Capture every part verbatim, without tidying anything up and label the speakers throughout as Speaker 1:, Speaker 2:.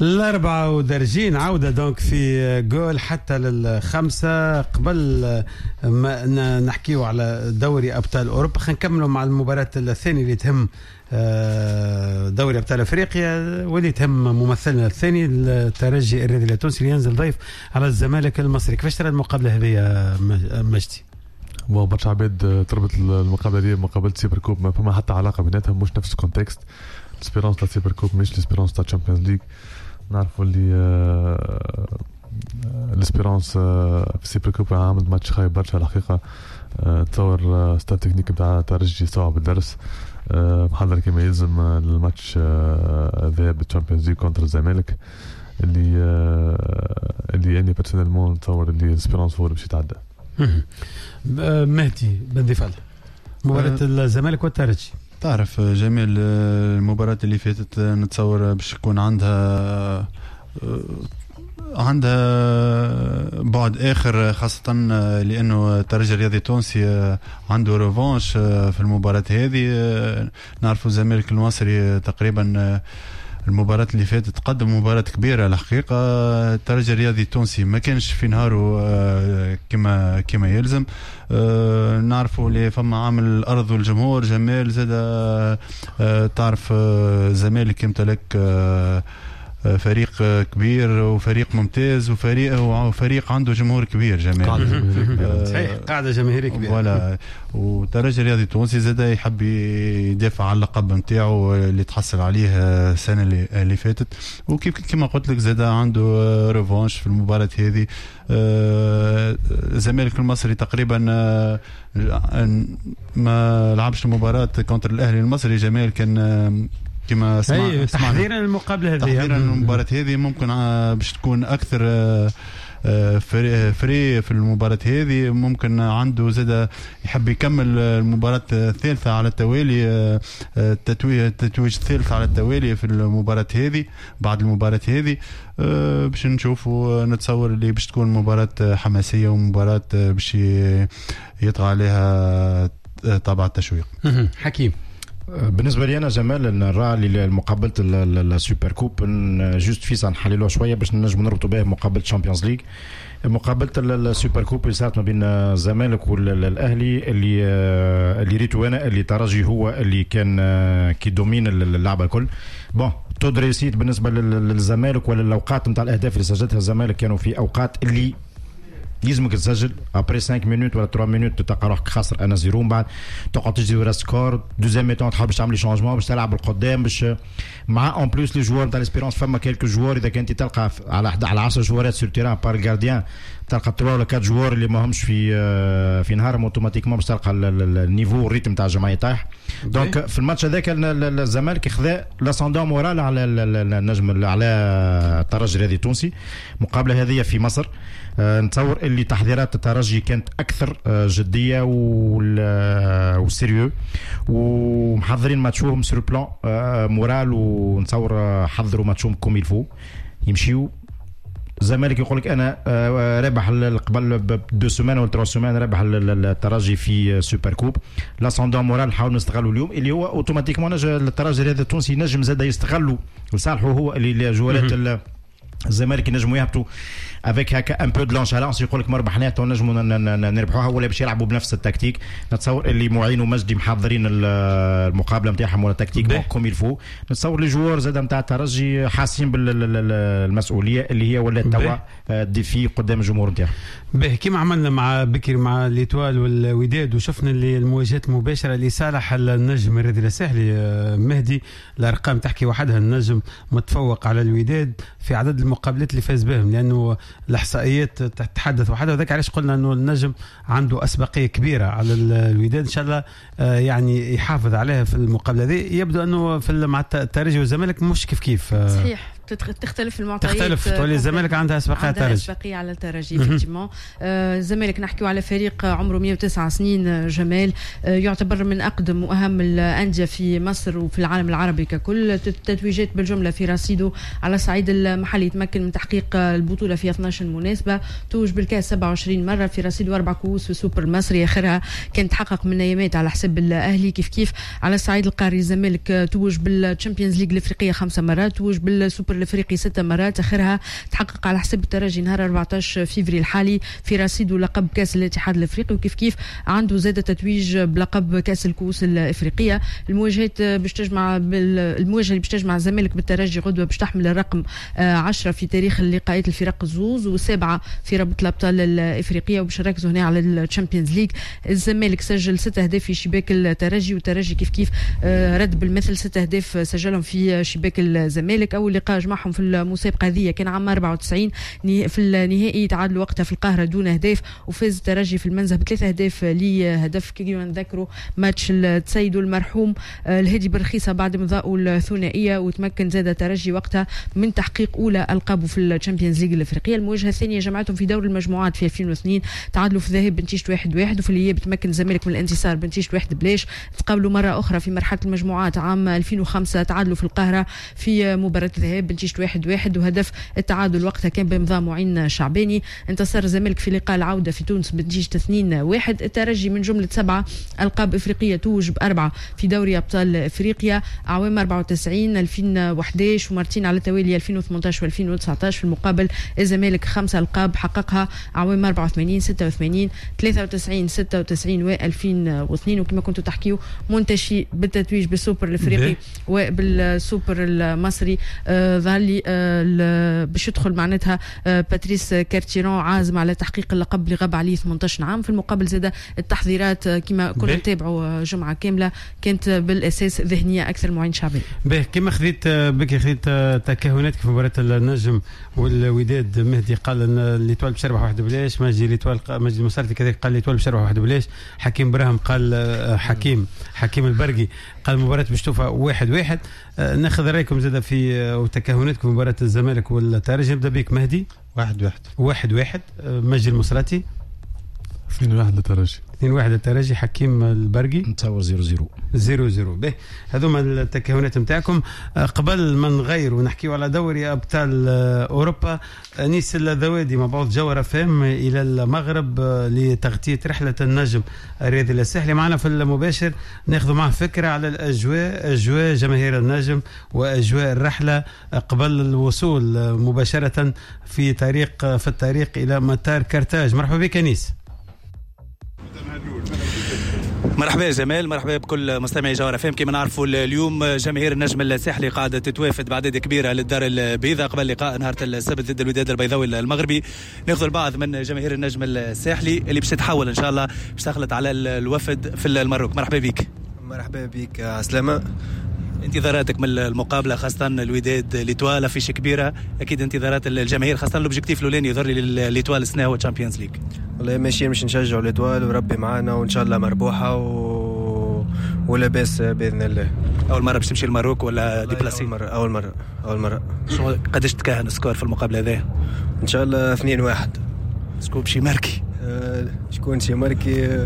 Speaker 1: الأربعة ودرجين عودة دونك في جول حتى للخمسة. قبل ما نحكيو على دوري أبطال أوروبا خلينا نكملوا مع المباراة الثانية اللي تهم دوري أبطال أفريقيا واللي تهم ممثلنا الثاني الترجي الرياضي التونسي اللي ينزل ضيف على الزمالك المصري. كيفاش ترى المقابلة هذه يا مجدي؟
Speaker 2: والله برشا عباد تربط المقابلة دي مقابلة سيبر كوب، ما فما حتى علاقة بيناتهم، مش نفس الكونتكست. الاسبيرانس تاع سيبر كوب مش الاسبيرانس تاع تشامبيونز ليج. نعرفوا اللي آه الاسبيرانس آه في سيبر كوب عامل ماتش خايب برشا الحقيقة. آه تصور آه ستاف تكنيك بتاع ترجي صعب الدرس، آه محضر كما يلزم آه الماتش آه ذهاب التشامبيونز ليج كونتر الزمالك اللي آه اللي يعني بيرسونيلمون نتصور اللي الاسبيرانس هو اللي باش يتعدى.
Speaker 1: مهدي بن دفال مباراة الزمالك والترجي.
Speaker 3: تعرف جميل المباراة اللي فاتت نتصور باش يكون عندها عندها بعد آخر، خاصة لأنه الترجي الرياضي التونسي عنده ريفانش في المباراة هذه. نعرفوا الزمالك المصري تقريبا المباراة اللي فاتت قدم مباراة كبيرة الحقيقة. الترجي الرياضي التونسي ما كانش في نهاره كما كما يلزم. نعرفوا اللي فما عامل الأرض والجمهور جمال زاد. تعرف الزمالك يمتلك فريق كبير وفريق ممتاز وفريق وفريق عنده جمهور كبير جمال.
Speaker 1: صحيح قاعدة جماهيرية كبيرة.
Speaker 3: ولا وترجي الرياضي التونسي زاد يحب يدافع على اللقب نتاعو اللي تحصل عليه السنة اللي, اللي فاتت. وكيف كما قلت لك زاد عنده ريفانش في المباراة هذه. الزمالك المصري تقريبا ما لعبش المباراة كونتر الأهلي المصري. جمال كان كما
Speaker 1: سمعنا تحضيرا المقابلة هذه
Speaker 3: تحضيرا المباراة هذه ممكن باش تكون أكثر فري فري في المباراة هذه. ممكن عنده زاد يحب يكمل المباراة الثالثة على التوالي، التتويج التتويج الثالث على التوالي في المباراة هذه. بعد المباراة هذه باش نشوفوا نتصور اللي باش تكون مباراة حماسية ومباراة باش يطغى عليها طابع التشويق.
Speaker 1: حكيم
Speaker 4: بالنسبه لي انا جمال نرى المقابله السوبر كوب جوست فيسا نحللوها شويه باش نجم نربطوا بها مقابله الشامبيونز ليج. مقابله السوبر كوب اللي صارت ما بين الزمالك والاهلي اللي اللي ريتو انا اللي ترجي هو اللي كان كي دومين اللعبه الكل. بون تو دريسيت بالنسبه للزمالك ولا الاوقات نتاع الاهداف اللي سجلتها الزمالك كانوا في اوقات اللي يلزمك تسجل ابري خمسة مينوت ولا ثلاثة مينوت تلقى روحك خاسر انا زيرو. من بعد تقعد تجري ورا سكور دوزيام ميتون تحاول باش تعمل شونجمون باش تلعب القدام باش مع اون بلوس لي جوار نتاع ليسبيرونس. فما كيلكو جوار اذا كنت تلقى على على عشرة جوارات سور تيران بار الجارديان تلقى ثلاثة ولا أربعة جوار اللي ما همش في في نهارهم اوتوماتيكمون باش تلقى النيفو الريتم تاع الجماعه يطيح. دونك في الماتش هذاك الزمالك خذا لاسوندون مورال على النجم على الترجي الرياضي التونسي. مقابله هذه في مصر نتصور اللي تحضيرات الترجي كانت اكثر جديه وسيريو ومحضرين ماتشوهم سور بلان مورال. ونتصور حضروا ماتشوهم كوم يلفو يمشيو. الزمالك يقول لك انا رابح قبل بدو سومان ولا ثلاث سومان رابح الترجي في سوبر كوب. لاسوندون مورال نحاول نستغلوا اليوم اللي هو اوتوماتيكمون الترجي هذا التونسي نجم زاد يستغلوا لصالحه هو اللي جوالات الزمالك ينجموا يهبطوا افيك هكا ان بو دو لونشالونس. يقول لك ما ربحناها نجموا نربحوها ولا باش يلعبوا بنفس التكتيك. نتصور اللي معين ومجدي محضرين المقابله نتاعهم ولا تكتيك كوم يلفو. نتصور لي جوار زاد نتاع الترجي حاسين بالمسؤوليه اللي هي ولات توا ديفي قدام الجمهور نتاعهم.
Speaker 1: به كيما عملنا مع بكر مع ليتوال والوداد وشفنا اللي المواجهات المباشره لصالح النجم الرياضي الساحلي مهدي. الارقام تحكي وحدها النجم متفوق على الوداد في عدد المقابلات اللي فاز بهم لانه الاحصائيات تتحدث وحدها. وذاك علاش قلنا انه النجم عنده اسبقيه كبيره على الوداد. ان شاء الله يعني يحافظ عليها في المقابله هذه. يبدو انه في مع الترجي والزمالك مش كيف كيف
Speaker 5: صحيح تختلف المعطيات.
Speaker 1: تختلف تولي الزمالك عندها اسبقيه الترجي
Speaker 5: اسبقيه على الترجي فيكتيمون. الزمالك نحكيو على فريق عمره مئة وتسعة سنين جمال. يعتبر من اقدم واهم الانديه في مصر وفي العالم العربي ككل. تتويجات بالجمله في رصيده على الصعيد المحلي تمكن من تحقيق البطوله في اثناش مناسبه. توج بالكاس سبعة وعشرين مره في رصيده اربع كؤوس في السوبر المصري اخرها كان تحقق من ايامات على حساب الاهلي. كيف كيف على الصعيد القاري الزمالك توج بالتشامبيونز ليج الافريقيه خمسه مرات. توج بالسوبر السوبر الافريقي ستة مرات، اخرها تحقق على حساب الترجي نهار أربعطاش فيفري الحالي في رصيده لقب كاس الاتحاد الافريقي، وكيف كيف عنده زاد تتويج بلقب كاس الكؤوس الافريقيه. المواجهات باش تجمع المواجهه اللي باش تجمع الزمالك بالترجي غدوه باش تحمل الرقم عشرة في تاريخ اللقاءات الفرق الزوز وسبعه في رابطه الابطال الافريقيه، وباش نركزوا هنا على الشامبيونز ليج. الزمالك سجل ست اهداف في شباك الترجي، والترجي كيف كيف رد بالمثل ست اهداف سجلهم في شباك الزمالك. اول لقاء جمعهم في المسابقه هذه كان عام أربعة وتسعين، في النهائي تعادلوا وقتها في القاهره دون اهداف، وفاز الترجي في المنزه بثلاث اهداف لهدف كيما نذكروا ماتش التسيد المرحوم الهادي برخيصه بعد مضاء الثنائيه، وتمكن زاد الترجي وقتها من تحقيق اولى القابه في الشامبيونز ليج الافريقيه. المواجهه الثانيه جمعتهم في دور المجموعات في ألفين واثنين، تعادلوا في الذهاب بنتيجه واحد واحد، وفي الاياب تمكن الزمالك من الانتصار بنتيجه واحد بلاش. تقابلوا مره اخرى في مرحله المجموعات عام ألفين وخمسة، تعادلوا في القاهره في مباراه الذهاب بنتيجه واحد واحد، وهدف التعادل وقتها كان بامضاء معين شعباني. انتصر الزمالك في لقاء العوده في تونس بنتيجه اثنين واحد. الترجي من جمله سبعه القاب افريقيه توج باربعه في دوري ابطال افريقيا اعوام أربعة وتسعين ألفين وأحد عشر ومرتين على التوالي ألفين وثمانية عشر وألفين وتسعة عشر. في المقابل الزمالك خمسه القاب حققها اعوام أربعة وثمانين ستة وثمانين ثلاثة وتسعين ستة وتسعين وألفين واثنين، وكما كنتوا تحكيوا منتشي بالتتويج بالسوبر الافريقي وبالسوبر المصري. آه ظهر لي آه باش يدخل معناتها آه باتريس كارتيرون عازم على تحقيق اللقب اللي غاب عليه ثمانية عشر عام. في المقابل زاد التحضيرات آه كما كنا نتابعوا جمعه كامله كانت بالاساس ذهنيه اكثر معين شعبي.
Speaker 1: باهي كما خذيت بكي خذيت تكهناتك في مباراه النجم والوداد، مهدي قال ان ليتوال باش يربح واحد بلاش، ماجي ليتوال ماجي المسارتي كذلك قال ليتوال باش يربح واحد بلاش، حكيم براهم قال حكيم حكيم البرقي قال المباراه باش توفى واحد واحد. ناخذ رايكم زاد في وتكهناتكم في مباراه الزمالك والترجي. نبدا بك مهدي.
Speaker 3: واحد واحد
Speaker 1: واحد واحد ماجي المسراتي.
Speaker 2: اثنين واحد للترجي.
Speaker 1: اثنين واحد للترجي. حكيم البرقي
Speaker 4: نتصور زيرو زيرو
Speaker 1: زيرو زيرو. به هذوما التكهنات نتاعكم. قبل ما نغير ونحكيو على دوري ابطال اوروبا، انيس الذوادي مبعوث جوهر فهم الى المغرب لتغطيه رحله النجم الرياضي الساحلي. معنا في المباشر ناخذ معه فكره على الاجواء، اجواء جماهير النجم واجواء الرحله قبل الوصول مباشره في طريق في الطريق الى مطار كرتاج. مرحبا بك انيس.
Speaker 6: مرحبا جمال، مرحبا بكل مستمعي جوهر فهم. كما نعرفوا اليوم جماهير النجم الساحلي قاعده تتوافد بعدد كبيره للدار البيضاء قبل لقاء نهار السبت ضد الوداد البيضاوي المغربي. ناخذ البعض من جماهير النجم الساحلي اللي باش تتحول ان شاء الله باش تخلط على الوفد في المروك. مرحبا بك.
Speaker 7: مرحبا بك سلامة.
Speaker 6: انتظاراتك من المقابله خاصه الوداد ليتوال فيش كبيره، اكيد انتظارات الجماهير خاصه الاوبجيكتيف الاولاني يظهر لي ليتوال السنه هو تشامبيونز ليج.
Speaker 7: والله ماشيين باش نشجعوا ليتوال وربي معانا وان شاء الله مربوحه و... ولا باس باذن الله.
Speaker 6: اول مره باش تمشي الماروك ولا ديبلاسي؟
Speaker 7: اول مره اول مره اول مره.
Speaker 6: شو قداش تكهن سكور في المقابله هذه؟
Speaker 7: ان شاء الله اثنين واحد.
Speaker 6: شكون بشي ماركي؟
Speaker 7: أه... شكون شي ماركي أه...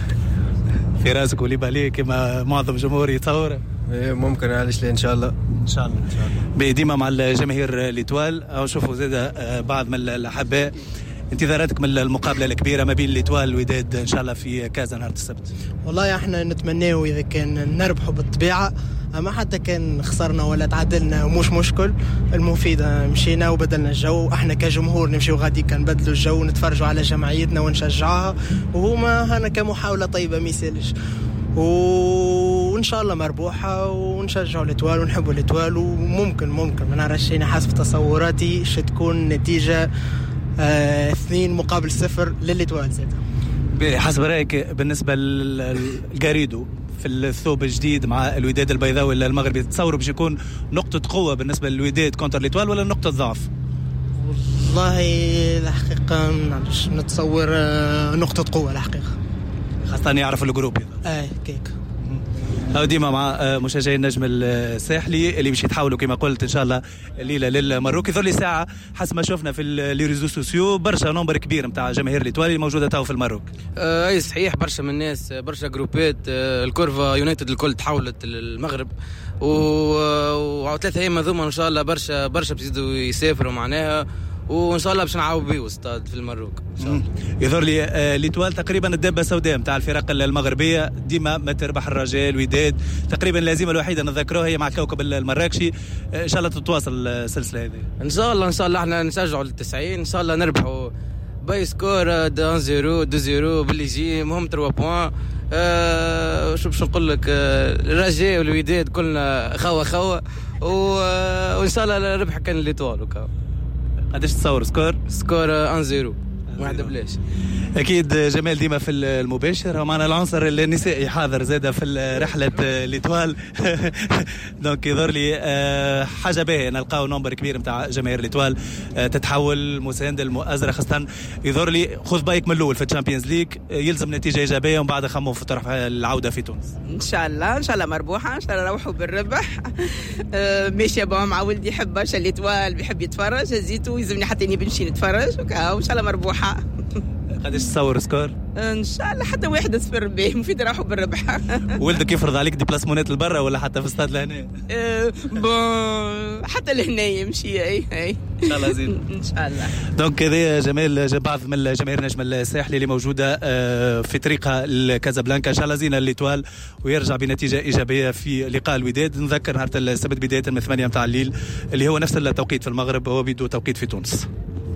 Speaker 6: في راسك ولي بالي كما معظم جمهور يتصور؟
Speaker 7: ممكن علاش لا ان شاء الله
Speaker 6: ان شاء الله ان شاء الله. ديما مع الجماهير ليتوال او شوفوا زاد بعض من الاحباء. انتظاراتك من المقابله الكبيره ما بين ليتوال والوداد ان شاء الله في كازا نهار السبت؟
Speaker 8: والله احنا نتمناه اذا كان نربحوا بالطبيعه، اما حتى كان خسرنا ولا تعادلنا مش مشكل. المفيد مشينا وبدلنا الجو، احنا كجمهور نمشيو غادي كنبدلوا الجو ونتفرجوا على جمعيتنا ونشجعها، وهما هنا كمحاوله طيبه ما يسالش، وان شاء الله مربوحه ونشجعوا الاتوال ونحبوا الاتوال. وممكن ممكن ما نعرفش انا حسب تصوراتي ش تكون نتيجه آه اثنين مقابل صفر للاتوال زاد.
Speaker 6: حسب رايك بالنسبه للجاريدو في الثوب الجديد مع الوداد البيضاوي المغربي، تصوروا باش يكون نقطه قوه بالنسبه للوداد كونتر الاتوال ولا نقطه ضعف؟
Speaker 8: والله الحقيقه نتصور آه نقطه قوه الحقيقه،
Speaker 6: خاصة يعرف الجروب.
Speaker 8: اي كيك
Speaker 6: هاو ديما مع مشجعي النجم الساحلي اللي باش يتحولوا كما قلت ان شاء الله الليله للمروك. يظهر لي ساعه حسب ما شفنا في لي ريزو سوسيو برشا نمبر كبير نتاع جماهير ليتوالي موجوده تو في المروك.
Speaker 9: آه اي صحيح، برشا من الناس، برشا جروبات. آه الكورفا يونايتد الكل تحولت للمغرب، وثلاثة ايام هذوما ان شاء الله برشا برشا بيزيدوا يسافروا معناها، وان شاء الله باش نعاود بيه استاد في المروك ان شاء الله.
Speaker 6: يظهر لي آه ليتوال تقريبا الدابه السوداء نتاع الفرق المغربيه، ديما ما تربح الرجال وداد، تقريبا اللازمه الوحيده نذكروها هي مع الكوكب المراكشي. آه ان شاء الله تتواصل السلسله هذه
Speaker 9: ان شاء الله. ان شاء الله احنا نشجعوا للتسعين ان شاء الله نربحوا باي سكور واحد صفر اثنين صفر باللي يجي مهم ثلاثة بوان. أه شو باش نقول لك، الرجاء والوداد كلنا خوا خوا وان شاء الله الربح كان ليتوال. وكا
Speaker 6: قداش تصور سكور؟
Speaker 9: سكور واحد صفر واحد بلاش.
Speaker 6: اكيد جمال ديما في المباشر، ومعنا العنصر النسائي حاضر زاده في رحله ليتوال. دونك يظهر لي حاجه باهيه نلقاو نمبر كبير نتاع جماهير ليتوال تتحول مسانده المؤازره، خاصه يظهر لي خذ بايك من الاول في الشامبيونز ليج، يلزم نتيجه ايجابيه ومن بعد خموا في طرح العوده في تونس
Speaker 10: ان شاء الله. ان شاء الله مربوحه، ان شاء الله نروحوا بالربح. ماشي بابا مع ولدي يحب برشا ليتوال، بيحب يتفرج، زيتو يلزمني حتى اني بنمشي نتفرج وكا، وان شاء الله مربوحه.
Speaker 6: قداش تصور سكور؟
Speaker 10: ان شاء الله حتى واحد صفر به مفيد نروحوا بالربح.
Speaker 6: ولدك يفرض عليك ديبلاسمونات لبرا ولا حتى في استاد لهنا؟
Speaker 10: أه بون حتى لهنا يمشي. اي اي
Speaker 6: ان شاء الله زين
Speaker 10: ان شاء الله.
Speaker 6: دونك هذا جمال بعض من جماهير نجم الساحلي اللي موجوده في طريقها لكازابلانكا، ان شاء الله زين الليتوال ويرجع بنتيجه ايجابيه في لقاء الوداد. نذكر نهار السبت بدايه من ثمانية متاع الليل اللي هو نفس التوقيت في المغرب، هو بيدو توقيت في تونس.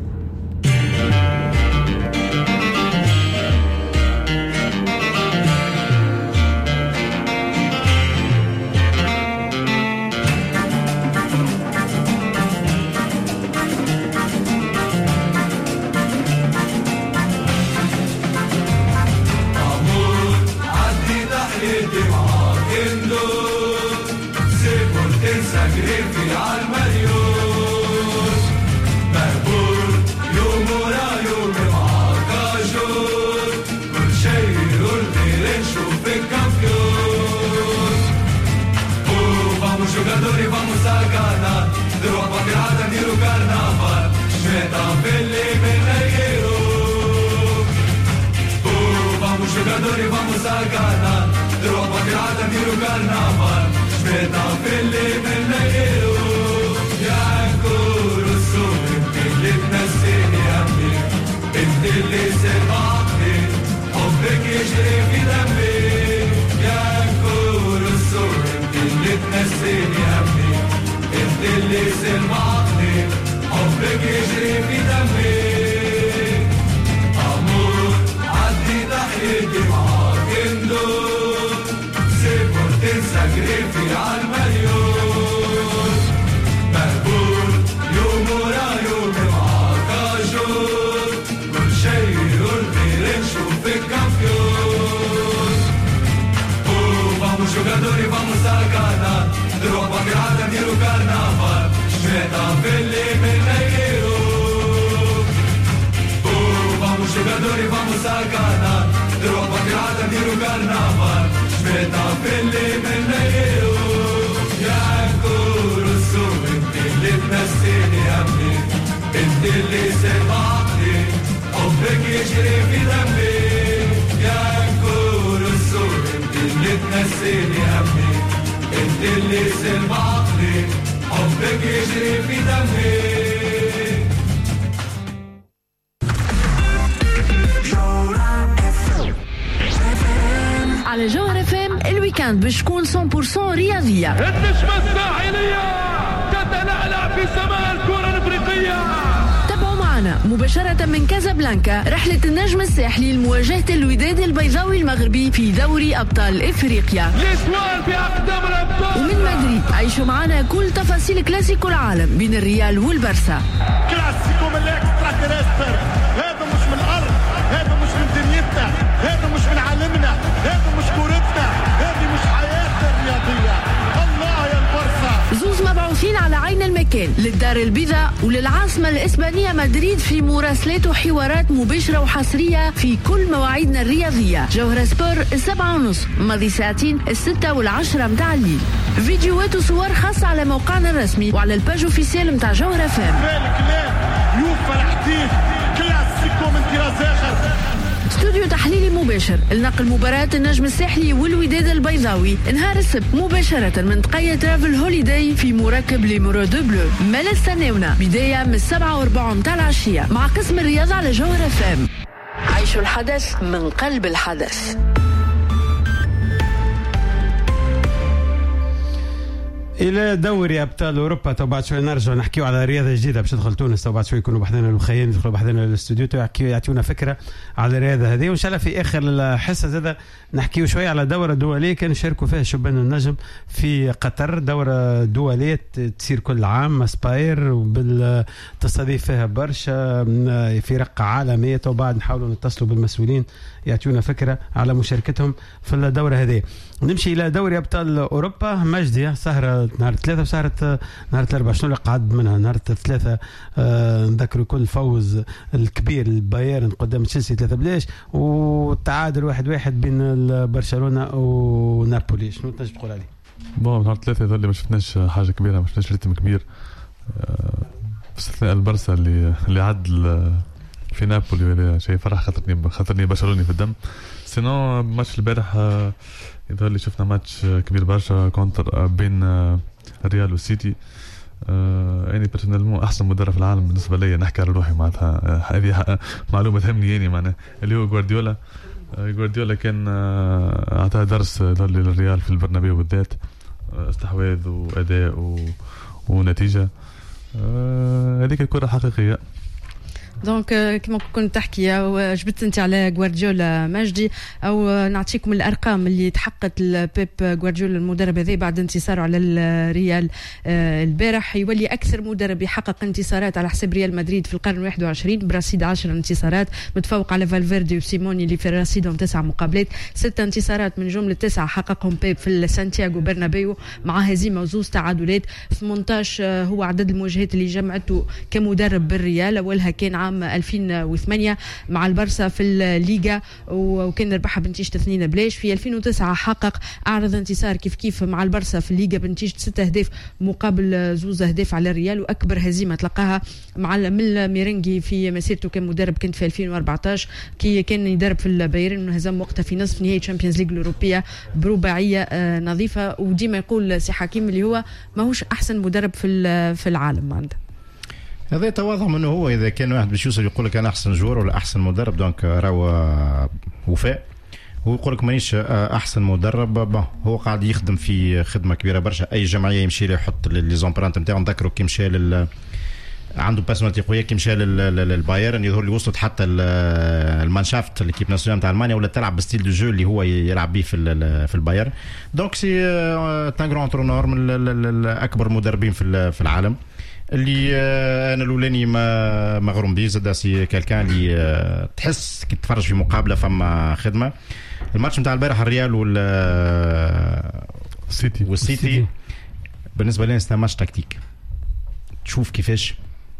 Speaker 11: على جوهر اف ام الويكاند باش تكون مية بالمية رياضية.
Speaker 12: النجمة الساحلية تتلألأ في سماء الكرة الأفريقية.
Speaker 11: تابعوا معنا مباشرة من كازابلانكا رحلة النجم الساحلي لمواجهة الوداد البيضاوي المغربي في دوري أبطال إفريقيا.
Speaker 12: الإسوال بأقدام الأبطال.
Speaker 11: ومن مدريد عيشوا معنا كل تفاصيل كلاسيكو العالم بين الريال والبرسا.
Speaker 12: كلاسيكو من الإكسترا تيرستر، هذا مش من الأرض، هذا مش من دنيتنا، هذا مش من عالمنا، هذا مش كورتنا، هذه مش حياتنا الرياضية. الله يا البرسا.
Speaker 11: زوز مبعوثين على عين المكان للدار البيضاء وللعاصمة الإسبانية مدريد في مراسلات وحوارات مباشرة وحصرية في كل مواعيدنا الرياضية. جوهرة سبور السبعة ونص، ماضي ساعتين الستة والعشرة متاع الليل. فيديوهات وصور خاصة على موقعنا الرسمي وعلى الباج اوفيسيال متاع جوهرة فام.
Speaker 12: يوفى الحديث كلاسيكو من طراز آخر.
Speaker 11: استوديو تحليلي مباشر لنقل مباراة النجم الساحلي والوداد البيضاوي نهار السبت مباشرة من تقية ترافل هوليداي في مركب ليمورو دو بلو. مالا استناونا بداية من السبعة وربع متاع العشية مع قسم الرياضة على جوهر اف ام. عيشوا الحدث من قلب الحدث.
Speaker 1: الى دوري ابطال اوروبا. تو بعد شوي نرجع نحكيو على رياضه جديده باش تدخل تونس. تو بعد شوي يكونوا بحثنا الخيين يدخلوا بحثنا الاستوديو يعطيونا فكره على الرياضه هذه. وان شاء الله في اخر الحصه زاده نحكيو شوي على دوره دوليه كان يشاركوا فيها شبان النجم في قطر. دوره دوليه تصير كل عام اسباير وبالتستضيف فيها برشا فرق عالميه. وبعد نحاولوا نتصلوا بالمسؤولين يعطيونا فكره على مشاركتهم في الدوره هذه. نمشي الى دوري ابطال اوروبا. مجدي سهره نهار ثلاثة وسهرة نهار الأربعاء. شنو اللي قعد منها نهار الثلاثة؟ آه نذكروا كل فوز الكبير البايرن قدام تشيلسي ثلاثة بلاش والتعادل واحد واحد بين برشلونة ونابولي. شنو تنجم تقول عليه؟
Speaker 2: بون نهار الثلاثة يظل ما شفناش حاجة كبيرة، ما شفناش ريتم كبير باستثناء البرسا اللي اللي عدل في نابولي ولا شيء فرح خاطرني خاطرني برشلوني في الدم. سينو ماتش البارح يظهر لي شفنا ماتش كبير برشا كونتر بين ريال وسيتي. يعني بيرسونيلمون احسن مدرب في العالم بالنسبه لي، نحكي على روحي معناتها هذه معلومه تهمني يعني معناها اللي هو غوارديولا. غوارديولا كان اعطاه درس للريال في البرنابيو بالذات، استحواذ واداء و... ونتيجه. هذيك الكره الحقيقيه.
Speaker 5: دونك كما كنت تحكي وجبت انت على غوارديولا مجدي، او نعطيكم الارقام اللي تحققت البيب غوارديولا المدرب هذا بعد انتصاره على الريال البارح. يولي اكثر مدرب يحقق انتصارات على حساب ريال مدريد في القرن واحد وعشرين برصيد عشر انتصارات، متفوق على فالفيردي وسيموني اللي في رصيدهم تسع مقابلات. ست انتصارات من جمله تسعه حققهم بيب في سانتياغو برنابيو مع هزيمه وزوز تعادلات. ثمانية عشر هو عدد المواجهات اللي جمعته كمدرب بالريال، اولها كان عام ألفين وثمانية مع البرسا في الليغا وكان ربحها بنتيجة اثنين بلاش. في ألفين وتسعة حقق أعرض انتصار كيف كيف مع البرسا في الليغا بنتيجة ستة أهداف مقابل زوز أهداف على الريال. وأكبر هزيمة تلقاها مع من ميرينغي في مسيرته كمدرب كانت في ألفين وأربعة عشر كي كان يدرب في البايرن وهزم وقتها في نصف نهائي تشامبيونز ليج الأوروبية برباعية نظيفة. وديما يقول سي حكيم اللي هو ماهوش أحسن مدرب في في العالم عنده.
Speaker 4: هذا تواضع منه هو. اذا كان واحد باش يوصل يقول لك انا احسن جور ولا احسن مدرب دونك راهو وفاء. هو يقول لك مانيش احسن مدرب، هو قاعد يخدم في خدمه كبيره برشا. اي جمعيه يمشي له يحط لي زومبرانت نتاعو. نذكروا كي مشى لل عنده بيرسوناليتي قويه كي مشى للبايرن يظهر لي وصلت حتى المانشافت ليكيب ناسيونال نتاع المانيا ولا تلعب بالستيل دو جو اللي هو يلعب به في في البايرن. دونك سي تان غران ترونور من اكبر مدربين في في العالم اللي انا الاولاني ما مغروم به. زاد سي كالكان اللي تحس كي تتفرج في مقابله فما خدمه. الماتش نتاع البارح الريال وال
Speaker 2: سيتي
Speaker 4: والسيتي بالنسبه لي ستا ماتش تكتيك. تشوف كيفاش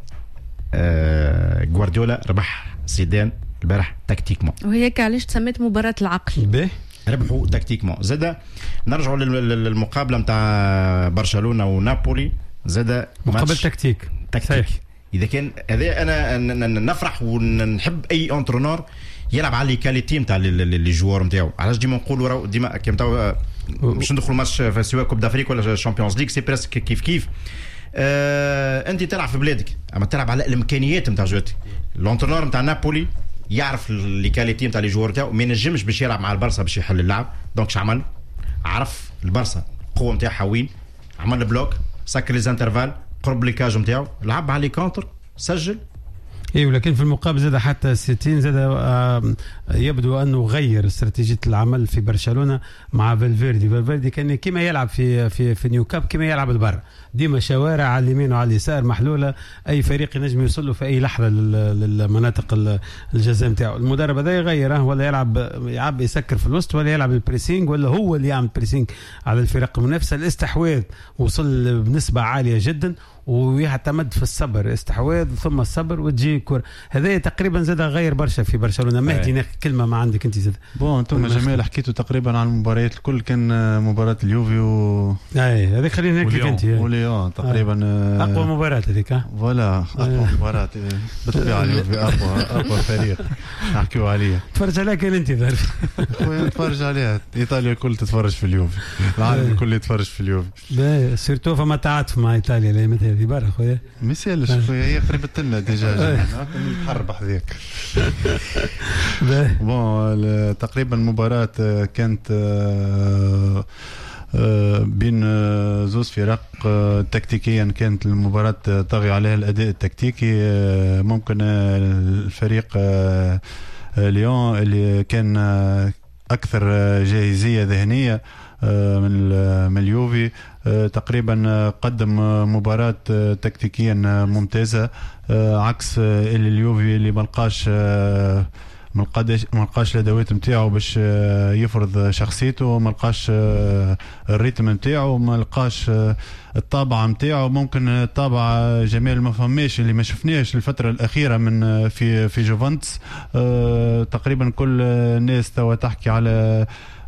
Speaker 4: غوارديولا ربح زيدان البارح تكتيكمون،
Speaker 5: وهيك علاش تسميت مباراه العقل
Speaker 1: به
Speaker 4: ربحوا تكتيكمون. زاد نرجعوا للمقابله نتاع برشلونه ونابولي زاد
Speaker 1: مقابل تكتيك
Speaker 4: تكتيك. اذا كان هذا انا نفرح ونحب اي انترونور يلعب على الكاليتي نتاع لي جوار نتاعو. علاش ديما نقولوا ديما كيما باش ندخلوا ماتش في سواء كوب دافريك ولا شامبيونز ليغ سي بريسك كيف كيف. آه انت تلعب في بلادك اما تلعب على الامكانيات نتاع جوتك. الانترونور نتاع نابولي يعرف لي كاليتي نتاع لي جوار نتاعو، ما ينجمش باش يلعب مع البرسا باش يحل اللعب. دونك شعمل عرف البرسا القوه نتاعها وين، عمل بلوك سكر لي زانترفال قرب لي كاج نتاعو، لعب على كونتر سجل.
Speaker 1: اي ولكن في المقابل زاد حتى ستين زاد يبدو انه غير استراتيجيه العمل في برشلونه مع فالفيردي. فالفيردي كان كما يلعب في في في نيو كاب كما يلعب البر، ديما شوارع على اليمين وعلى اليسار محلوله، اي فريق ينجم يوصل له في اي لحظه للمناطق الجزاء نتاعو. المدرب هذا يغيره ولا يلعب يلعب يسكر في الوسط ولا يلعب البريسينج ولا هو اللي يعمل بريسينج على الفرق المنافسه. الاستحواذ وصل بنسبه عاليه جدا ويعتمد في الصبر، استحواذ ثم الصبر وتجي كرة. هذا تقريبا زاد غير برشا في برشلونة. مهدي ناخذ كلمة ما عندك انت زاد.
Speaker 3: بون انتم جميل حكيتوا تقريبا عن المباريات الكل، كان مباراة اليوفي و
Speaker 1: اي هذيك خلينا نحكي انت
Speaker 3: وليون تقريبا
Speaker 1: آه. اقوى مباراة هذيك
Speaker 3: فوالا اقوى
Speaker 1: آه.
Speaker 3: مباراة بالطبيعة. اليوفي اقوى اقوى فريق نحكيوا عليه.
Speaker 1: تفرج عليها كان انت ظرف
Speaker 3: خويا تفرج عليها. ايطاليا الكل تتفرج في اليوفي، العالم الكل يتفرج في اليوفي.
Speaker 1: لا سيرتو فما تعاطف مع ايطاليا الايامات هذه برا خويا
Speaker 3: ما يسالش خويا، هي قريبة لنا ديجا نحرب هذيك. بون تقريبا المباراة كانت بين زوز فرق. تكتيكيا كانت المباراة طاغي عليها الأداء التكتيكي. ممكن الفريق ليون اللي كان أكثر جاهزية ذهنية من من اليوفي تقريبا قدم مباراة تكتيكيا ممتازة، عكس اللي اليوفي اللي ملقاش ملقاش الادوات نتاعو باش يفرض شخصيته، ملقاش الريتم نتاعو، ملقاش الطابع نتاعو. ممكن الطابع جميل ما فماش اللي ما شفناش الفتره الاخيره من في في جوفنتس. تقريبا كل الناس توا تحكي على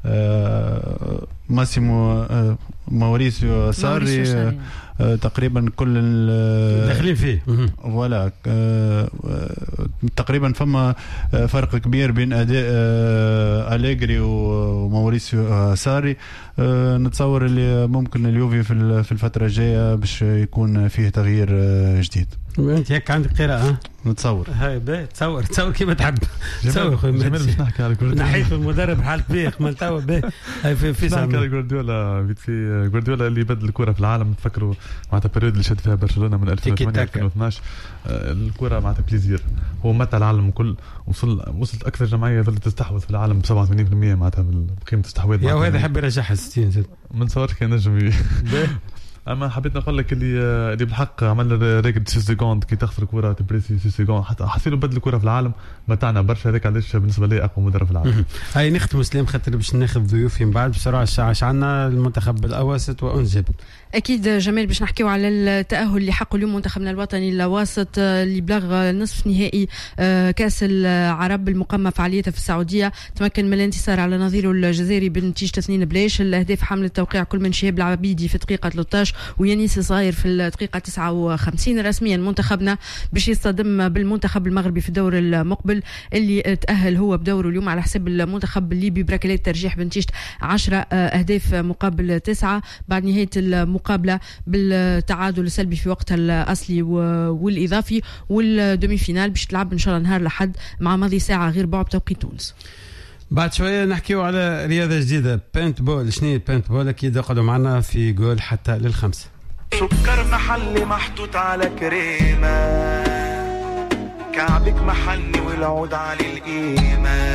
Speaker 3: ماسيمو ماوريسيو ساري. تقريبا كل
Speaker 1: داخلين فيه
Speaker 3: ولا تقريبا فما فرق كبير بين اداء أليجري وماوريسيو ساري. نتصور اللي ممكن اليوفي في الفتره الجايه باش يكون فيه تغيير جديد.
Speaker 1: انت هيك عندك قراءه
Speaker 3: نتصور
Speaker 1: هاي باهي تصور تصور كيف تحب تصور خويا
Speaker 2: جميل باش نحكي على جوارديولا.
Speaker 1: نحيت المدرب حالك بيه قبل توا باهي هاي في في
Speaker 2: نحكي على جوارديولا فيت في جوارديولا اللي بدل الكره في العالم. تفكروا معناتها البريود اللي شد فيها برشلونه من ألفين وثمانية ألفين واثناش الكره معناتها بليزير. هو متى العالم كل وصل وصلت اكثر جمعيه ظلت تستحوذ في العالم ب سبعة وثمانين بالمئة معناتها بقيمه الاستحواذ.
Speaker 1: يا وهذا يحب يرجعها ستين زاد
Speaker 2: ما نصورش كان نجم. اما حبيت نقول لك اللي اللي بالحق عمل ريكورد ستة سكوند كي تخسر كره تبريسي ستة سكوند حتى حسيلو بدل الكره في العالم متاعنا برشا. هذاك علاش بالنسبه لي اقوى مدرب في العالم.
Speaker 1: هاي نختم سلام خاطر باش ناخذ ضيوفي من بعد بسرعه. الساعه عندنا المنتخب الاواسط وانجب
Speaker 5: اكيد جمال باش نحكيو على التاهل اللي حقه اليوم منتخبنا الوطني الواسط اللي بلغ نصف نهائي كاس العرب المقامه فعاليتها في السعوديه. تمكن من الانتصار على نظيره الجزائري بنتيجه اثنين بلاش. الاهداف حمل التوقيع كل من شهاب العبيدي في دقيقه ثلاثة عشر ويانيس صغير في الدقيقه تسعة وخمسين. رسميا منتخبنا باش يصطدم بالمنتخب المغربي في الدور المقبل اللي تاهل هو بدوره اليوم على حساب المنتخب الليبي بركلات ترجيح بنتيجه عشرة اهداف مقابل تسعة بعد نهايه مقابلة بالتعادل السلبي في وقتها الأصلي والإضافي. والدومي فينال باش تلعب إن شاء الله نهار لحد مع ماضي ساعة غير بعد توقيت تونس.
Speaker 1: بعد شوية نحكيو على رياضة جديدة بانت بول. شنو البانت بول؟ أكيد قعدوا معنا في جول حتى للخمسة.
Speaker 13: سكر محلي محطوط على كريمة، كعبك محلي والعود على القيمة.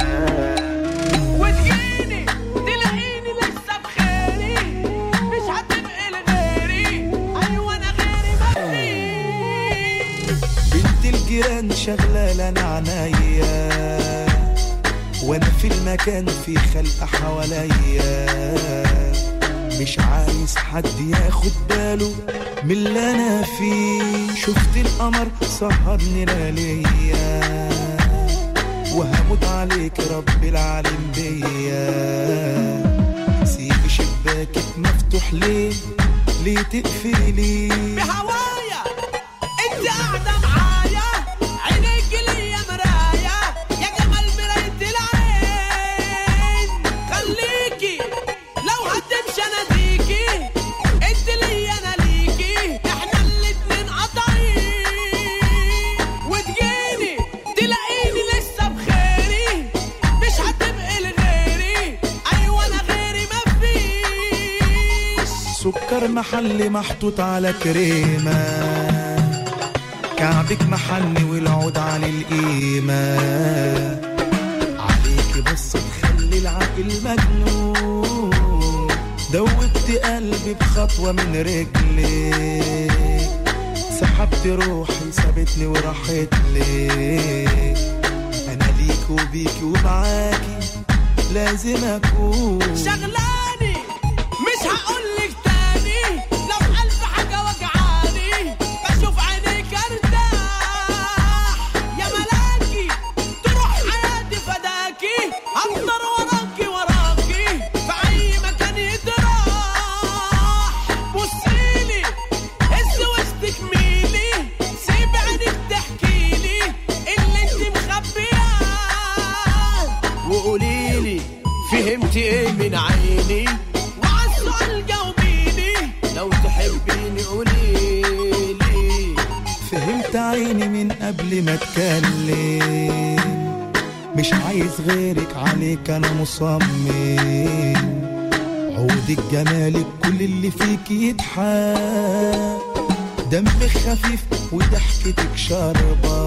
Speaker 14: وتجيني تلاقيني لسه بخيري مش هتبقى لغيري. أيوة أنا غيري مفيش.
Speaker 13: بنت الجيران شغلة لنا عنايا وانا في المكان في خلق حواليا. مش عايز حد ياخد باله من اللي انا فيه. شفت القمر سهرني لياليا وهموت عليك رب العالم بيا. سيب شباكك مفتوح ليه ليه تقفلي
Speaker 14: بهوايا انت قاعدة معايا عينيك ليا مرايا يا جمال مراية العين. خليكي لو هتمشي انا ديكي انت ليا انا ليكي احنا الاتنين قطعين. وتجيني تلاقيني لسه بخيري مش هتبقى لغيري. ايوه انا غيري مفيش.
Speaker 13: سكر محلي محطوط على كريمة، كعبك محلي والعود على القيمة. عليك بس تخلي العقل مجنون. دوبت قلبي بخطوة من رجلك، سحبت روحي سابتني وراحت لك. أنا ليك وبيكي ومعاكي لازم أكون
Speaker 14: شغلاني مش هقولك تاني لو ألف حاجة وجعاني. من عيني وعالسؤال جاوبيني لو تحبيني قوليلي.
Speaker 13: فهمت عيني من قبل ما اتكلم مش عايز غيرك عليك انا مصمم. عودك جمالك كل اللي فيك يضحك دمك خفيف وضحكتك شربة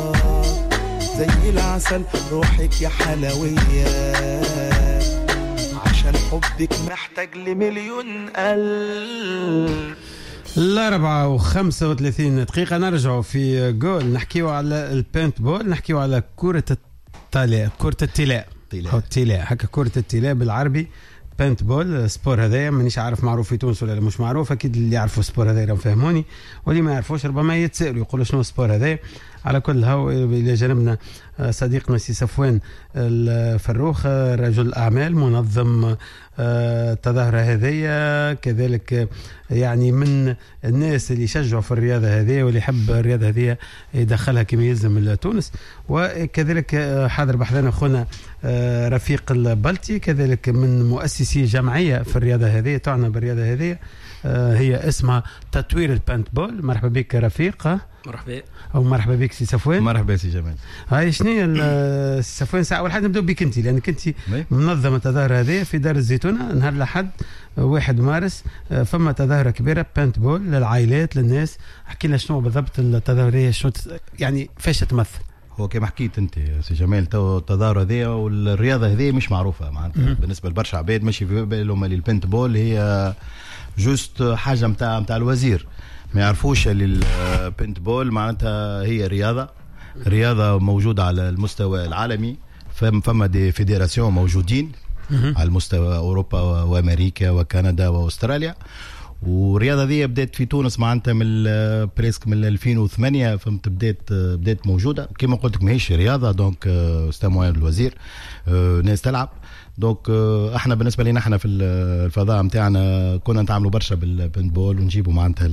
Speaker 13: زي العسل روحك يا حلوية عشان حبك محتاج لمليون قلب.
Speaker 1: الأربعة وخمسة وثلاثين دقيقة نرجعوا في جول نحكيو على البينت بول نحكيو على كرة الطلاء كرة الطلاء أو الطلاء هكا كرة الطلاء بالعربي بينت بول سبور هذايا مانيش عارف معروف في تونس ولا مش معروف أكيد اللي يعرفوا سبور هذايا فهموني واللي ما يعرفوش ربما يتسألوا يقولوا شنو سبور هذايا. على كل هو إلى جانبنا صديقنا سي صفوان الفروخ رجل أعمال منظم التظاهرة هذه كذلك يعني من الناس اللي يشجعوا في الرياضة هذه واللي يحب الرياضة هذه يدخلها كما يلزم لتونس. وكذلك حاضر بحثنا أخونا رفيق البلتي كذلك من مؤسسي جمعية في الرياضة هذه تعنى بالرياضة هذه هي اسمها تطوير البانت بول. مرحبا بك رفيق.
Speaker 15: مرحبا.
Speaker 1: او مرحبا بك سي صفوان.
Speaker 3: مرحبا سي جمال.
Speaker 1: هاي شنو هي سي صفوان ساعه اول حاجه نبداو بك انت لانك انت منظمه التظاهره هذه في دار الزيتونه نهار الاحد واحد مارس فما تظاهره كبيره بانت بول للعائلات للناس. احكي لنا شنو بالضبط التظاهره هي شنو يعني فاش تمثل؟
Speaker 3: هو كما حكيت انت سي جمال تو التظاهره هذه والرياضه هذه مش معروفه معناتها بالنسبه لبرشا عباد ماشي في بالهم اللي البانت بول هي جوست حاجه نتاع نتاع الوزير ما يعرفوش اللي البنت بول معناتها هي رياضه رياضه موجوده على المستوى العالمي فما دي فيدراسيون موجودين على المستوى اوروبا وامريكا وكندا واستراليا. والرياضه دي بدات في تونس معناتها من بريسك من ألفين وثمانية فهمت بدات بدات موجوده كما قلت لك ماهيش رياضه دونك استموال الوزير ناس تلعب دونك احنا بالنسبه لنا احنا في الفضاء نتاعنا كنا نتعاملوا برشا بالبنت بول ونجيبوا معناتها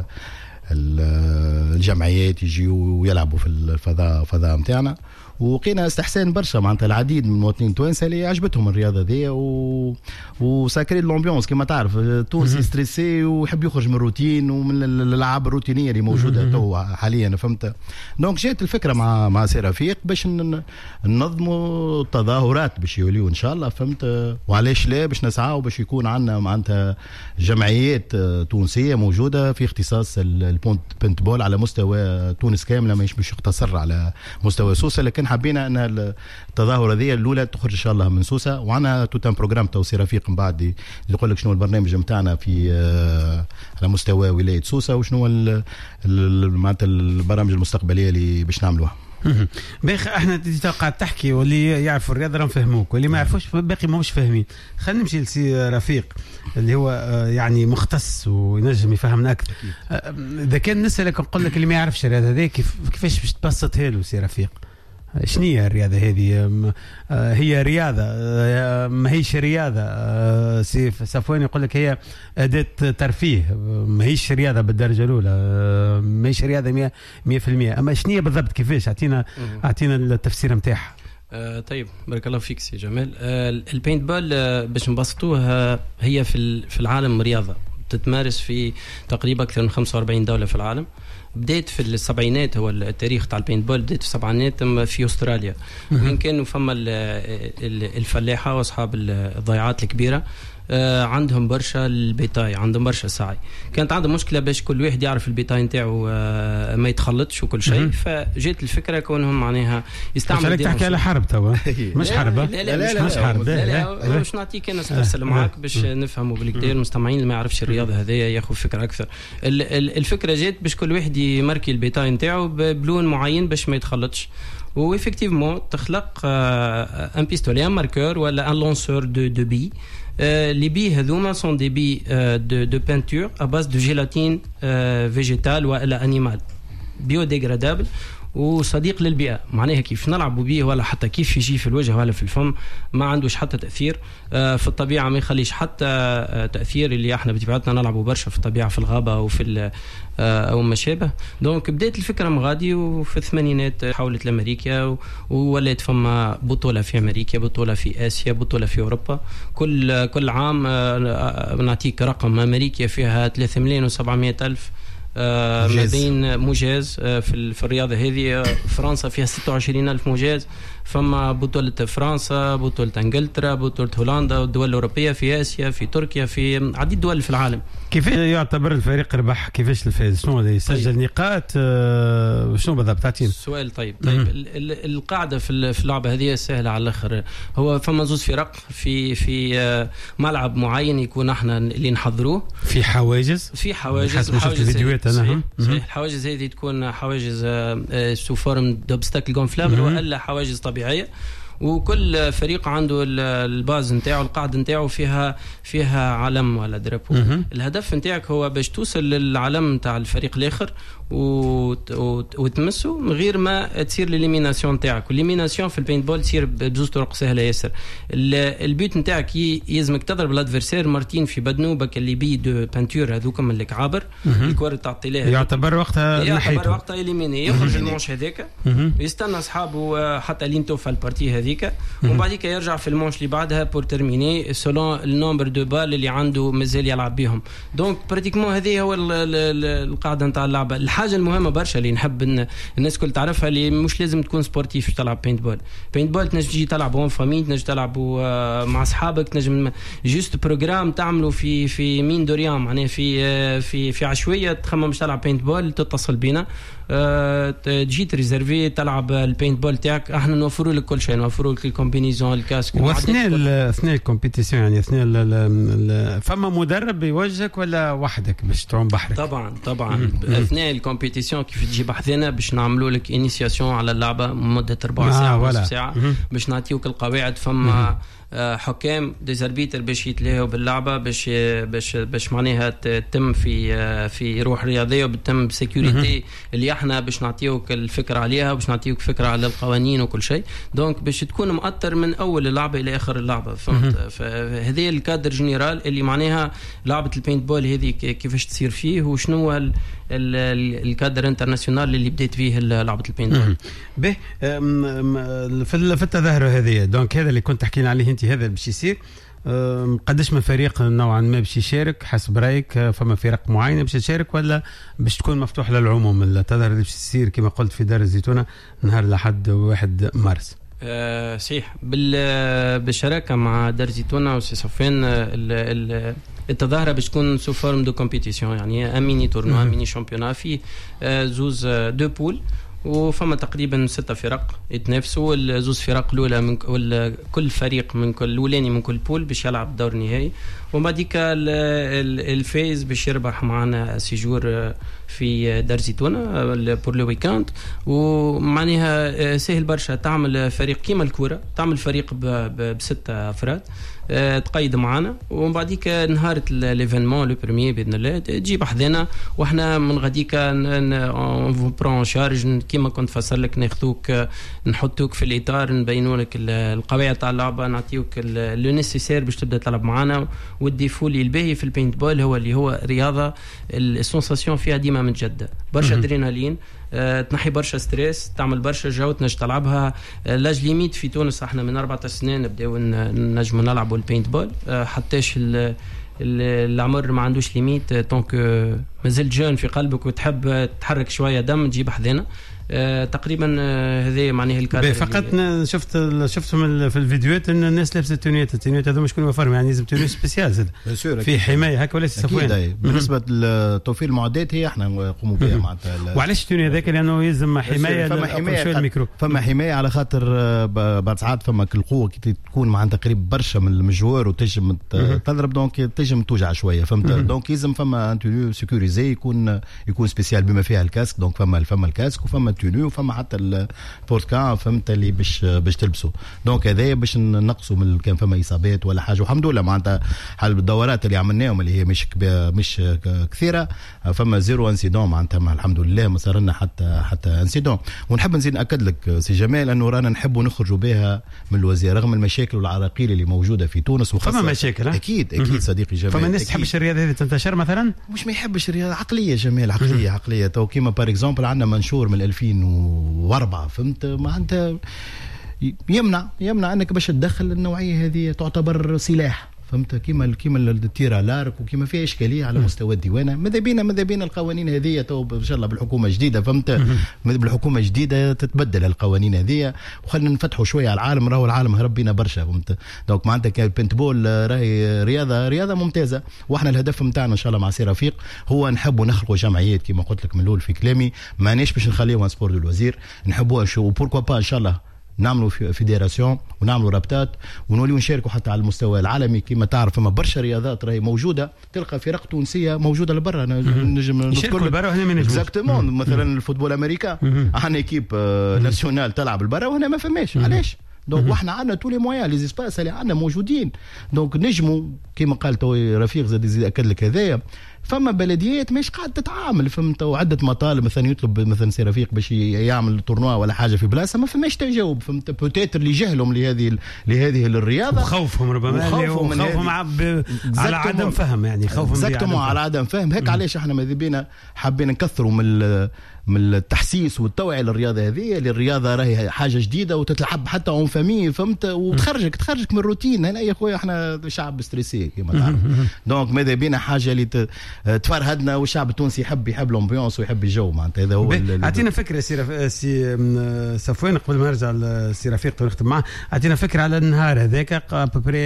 Speaker 3: الجمعيات يجيوا ويلعبوا في الفضاء الفضاء نتاعنا وقينا استحسان برشا معناتها العديد من المواطنين التوانسه اللي عجبتهم الرياضه دي و... وساكري لومبيونس كما تعرف تونسي ستريسي ويحب يخرج من الروتين ومن الالعاب الروتينيه اللي موجوده تو حاليا فهمت. دونك جات الفكره مع مع سي رفيق باش ننظموا التظاهرات باش يوليوا ان شاء الله فهمت. وعلاش لا باش نسعاو باش يكون عندنا معناتها جمعيات تونسيه موجوده في اختصاص البنت بول على مستوى تونس كامله مش مش يقتصر على مستوى سوسه لكن حبينا ان التظاهره هذه الاولى تخرج ان شاء الله من سوسه وعنا توتان بروجرام توسي رفيق من بعد يقول لك شنو البرنامج نتاعنا في على مستوى ولايه سوسه وشنو معناتها البرامج المستقبليه اللي باش نعملوها.
Speaker 1: باقي احنا قاعد تحكي واللي يعرفوا الرياضه راهم فهموك واللي ما يعرفوش باقي ماهوش فاهمين. خلينا نمشي لسي رفيق اللي هو يعني مختص وينجم يفهمنا اكثر. اذا كان نسالك نقول لك اللي ما يعرفش الرياضه هذه كيف كيفاش باش تبسطها له سي رفيق؟ شنو هي الرياضه هذه؟ هي رياضه ما هيش رياضه. سي صفوان يقول لك هي اداه ترفيه ما هيش رياضه بالدرجه الاولى ما هيش رياضه مية بالمية. اما شنو هي بالضبط كيفاش؟ اعطينا اعطينا التفسير نتاعها.
Speaker 15: آه طيب بارك الله فيك سي جمال. آه البينت بول آه باش نبسطوها هي في في العالم رياضه تتمارس في تقريبا اكثر من خمسة وأربعين دوله في العالم. بديت في السبعينات هو التاريخ تاع البينت بول بديت في السبعينات في استراليا وين كانوا فما الفلاحه واصحاب الضيعات الكبيره آه عندهم برشا البيتاي عندهم برشا سعي. كانت عندهم مشكله باش كل واحد يعرف البيتاي نتاعو آه ما يتخلطش وكل شيء. فجات الفكره كونهم معناها يستعملوا
Speaker 1: عليك تحكي على حرب توا مش حرب.
Speaker 15: لا لا, لا, لا مش حرب. لا لا باش نعطيك انا استرسل معاك باش نفهموا بالكثير المستمعين اللي ما يعرفش الرياضه هذيا ياخذ فكره اكثر. الفكره جات باش كل واحد يماركي البيتاي نتاعو بلون معين باش ما يتخلطش. وإفكتيفمون تخلق ان بيستولي ان ماركور ولا ان لونسور دو دو بي. les billes هذوما sont des billes de de peinture à base de gélatine végétale ou animale. بيو ديجرادابل وصديق للبيئة. معناها كيف نلعبوا بيه ولا حتى كيف يجي في الوجه ولا في الفم ما عندوش حتى تأثير في الطبيعة، ما يخليش حتى تأثير اللي احنا بطبيعتنا نلعبوا برشا في الطبيعة في الغابة وفي أو ما شابه. دونك بدأت الفكرة مغادي وفي الثمانينات حولت لأمريكا وولات فما بطولة في أمريكا، بطولة في آسيا، بطولة في أوروبا. كل كل عام نعطيك رقم، أمريكا فيها ثلاثة ملايين وسبعمائة ألف ما بين مجاز في في الرياضة هذه. فرنسا فيها ستة وعشرين ألف مجاز. فما بطولة فرنسا، بطولة انجلترا، بطولة هولندا والدول الأوروبية، في آسيا، في تركيا، في عديد دول في العالم.
Speaker 1: كيف يعتبر الفريق ربح؟ كيفاش الفاز؟ شنو هذا يسجل طيب. نقاط آه شنو بالضبط؟ تعطينا
Speaker 15: سؤال. طيب طيب القاعدة في في اللعبة هذه سهلة على الآخر. هو فما زوز فرق في في آه ملعب معين يكون احنا اللي نحضروه في
Speaker 1: حواجز
Speaker 15: في حواجز
Speaker 1: حواجز الفيديوهات.
Speaker 15: أنا صحيح الحواجز هذه تكون حواجز آه سو فورم دوبستاكل غونفلابل ولا حواجز طبيعية، وكل فريق عنده الباز نتاعو، القاعدة نتاعو فيها فيها علم ولا درابو. الهدف نتاعك هو باش توصل للعلم نتاع الفريق الاخر وتمسه من غير ما تصير للإليميناسيون نتاعك. والإليميناسيون في البينت بول تصير بجوز طرق سهله ياسر. البيوت نتاعك يلزمك تضرب الادفيرسير مرتين في بدنه بك اللي بي دو بانتور هذوك من الكعابر الكره تعطي له
Speaker 1: يعتبر وقتها نحيته،
Speaker 15: يعتبر وقتها إليميني، يخرج المونش هذاك ويستنى اصحابه حتى لين توفى البارتي هذيك، ومن بعد يرجع في المونش اللي بعدها بور ترميني سولون النومبر دو بال اللي عنده مازال يلعب بهم. دونك براتيكمون هذه هو القاعده نتاع اللعبه. الحاجه المهمه برشا اللي نحب ان الناس كل تعرفها اللي مش لازم تكون سبورتيف تلعب بينت بول. بينت بول تنجم تجي تلعب اون فامي، تنجم تلعبوا مع اصحابك، تنجم جوست بروجرام تعملوا في في مين دوريان معناها في في في عشويه تخمم باش تلعب بينت بول تتصل بينا أه تجي تريزرفي تلعب البينت بول تاعك، احنا نوفروا لك كل شيء، نوفروا لك الكومبينيزون الكاسك.
Speaker 1: واثناء اثناء الكومبيتيسيون يعني اثناء فما مدرب بيوجهك ولا وحدك باش تعوم بحرك؟
Speaker 15: طبعا طبعا اثناء الكومبيتيسيون كيف تجي بحثنا باش نعملوا لك انيسياسيون على اللعبه مده ربع ساعه ونص ساعه باش نعطيوك القواعد. فما حكام ديزربيتر باش يتلاهوا باللعبه باش باش باش معناها تتم في في روح رياضيه وبتم بسيكوريتي اللي احنا باش نعطيوك الفكره عليها وباش نعطيوك فكره على القوانين وكل شيء. دونك باش تكون مؤطر من اول اللعبه الى اخر اللعبه، فهمت؟ فهذه الكادر جنرال اللي معناها لعبه البينت بول هذه كيفاش تصير فيه وشنو هو الكادر انترناسيونال اللي بديت فيه لعبه البينت بول.
Speaker 1: به في التظاهره هذه دونك هذا اللي كنت تحكي لنا عليه انت، هذا باش يصير قداش من فريق نوعا ما باش يشارك حسب رايك؟ فما فرق معينه باش تشارك ولا باش تكون مفتوح للعموم التظاهره اللي باش تصير كما قلت في دار الزيتونه نهار لحد واحد مارس؟
Speaker 15: أه صحيح بالشراكه مع دار زيتونه وسي صفين التظاهره باش تكون سو فورم دو كومبيتيسيون، يعني اميني تورنوا اميني شامبيونا في زوز دو بول وفما تقريبا ستة فرق يتنافسوا. الزوز فرق الاولى من كل فريق من كل الاولاني من كل بول باش يلعب دور نهائي، وبعديك الفايز باش يربح معنا سيجور في دار زيتونه بور لو ويكاند. ومعناها سهل برشا تعمل فريق كيما الكوره، تعمل فريق بستة افراد تقيد معنا، ومن بعديك نهار ليفينمون لو بريمير باذن الله تجيب حذنا وحنا من غاديك اون فو برون شارج كيما كنت فسر لك، ناخذوك نحطوك في الاطار نبينوا لك القواعد تاع اللعبه، نعطيوك لو نيسيسير باش تبدا تلعب معنا. والديفو اللي الباهي في البينت بول هو اللي هو رياضه السونساسيون فيها ديما متجدده، برشا ادرينالين، أه تنحي برشا ستريس، تعمل برشا جو تنجم تلعبها. أه لاج ليميت في تونس احنا من أربعة سنين نبداو نجموا نلعبوا البينت بول، أه حتىش العمر ما عندوش ليميت، طونك أه مازلت جون في قلبك وتحب تحرك شويه دم تجيب حذنا. أه تقريبا أه هذه معناها الكادر.
Speaker 1: فقط شفت شفتهم في الفيديوهات ان الناس لابسه التونيات، التونيات هذوما شكون مفرم يعني لازم تونيات سبيسيال في حمايه هكا ولا صفوان؟
Speaker 4: بالنسبه لتوفير المعدات هي احنا نقوموا بها معناتها.
Speaker 1: وعلاش التوني هذاك؟ لانه يلزم حمايه،
Speaker 4: فما حمايه الميكرو، فما حمايه على خاطر بعض ساعات فما القوه كي تكون معناتها قريب برشا من المجوار وتنجم تضرب دونك تنجم توجع شويه، فهمت؟ دونك يلزم فما انتوني سيكوريزي يكون يكون سبيسيال بما فيها الكاسك، دونك فما فما الكاسك وفما توني وفما حتى البورتكان فهمت اللي باش باش تلبسه. دونك هذا باش نقصوا من كان فما اصابات ولا حاجه، والحمد لله معناتها حال الدورات اللي عملناهم اللي هي مش مش كثيره فما زيرو انسيدون معناتها الحمد لله ما صار لنا حتى حتى انسيدون. ونحب نزيد ناكد لك سي جمال انه رانا نحبوا نخرجوا بها من الوزير رغم المشاكل والعراقيل اللي موجوده في تونس وخاصه
Speaker 1: فما مشاكل.
Speaker 4: اكيد اكيد صديقي جمال.
Speaker 1: فما الناس تحبش الرياضه هذه تنتشر مثلا؟
Speaker 4: مش ما يحبش الرياضه، عقليه جمال، عقليه عقليه تو كيما بار اكزومبل عندنا منشور من ألفين وأربعة فهمت معناتها يمنع يمنع انك باش تدخل النوعيه هذه تعتبر سلاح فهمت كيما كيما التيرا لارك وكيما فيها اشكاليه على مستوى الديوانه. ماذا بينا ماذا بينا القوانين هذه تو ان شاء الله بالحكومه الجديده فهمت بالحكومه الجديده تتبدل القوانين هذه وخلينا نفتحوا شويه على العالم، راهو العالم هرب بينا برشا فهمت. دونك معناتها كان البنتبول راهي رياضه رياضه ممتازه، واحنا الهدف نتاعنا ان شاء الله مع سي رفيق هو نحبوا نخلقوا جمعيات كيما قلت لك من الاول في كلامي، مانيش باش نخليوها سبور دو الوزير، نحبوها نشوفوا بوركوا با ان شاء الله نعملوا فيدراسيون ونعملوا رابطات ونوليو نشاركوا حتى على المستوى العالمي. كما تعرف فما برشا رياضات راهي موجوده، تلقى فرق تونسيه موجوده لبرا نجم
Speaker 1: نذكر لبرا وهنا ما نجموش
Speaker 4: اكزاكتومون. مثلا الفوتبول الامريكان عندنا ايكيب ناسيونال تلعب لبرا وهنا ما فماش. علاش؟ دونك واحنا عندنا تو لي مويان لي زيسباس اللي عندنا موجودين. دونك نجموا كما قال تو رفيق زاد يزيد اكد لك هذايا فما بلديات مش قاعد تتعامل فهمت، وعده مطالب مثلا يطلب مثلا سي رفيق باش يعمل تورنوا ولا حاجه في بلاصه ما فماش تجاوب فهمت. بوتيتر اللي جهلهم لهذه لهذه الرياضه
Speaker 1: وخوفهم ربما وخوفهم, وخوفهم على عدم فهم يعني خوفهم
Speaker 4: على عدم فهم. هيك علاش احنا ماذا بينا حابين نكثروا من من التحسيس والتوعيه للرياضه هذه. الرياضه راهي حاجه جديده وتتلعب حتى اون فامي فهمت، وتخرجك تخرجك من الروتين. هنا يا خويا احنا شعب ستريسي كما تعرف. دونك ماذا بينا حاجه اللي تفرهدنا والشعب التونسي يحب يحب الامبيونس ويحب الجو معناتها. هذا هو
Speaker 1: اعطينا فكره سي سي صفوان قبل ما نرجع لسي رفيق ونختم معه. اعطينا فكره على النهار هذاك ابري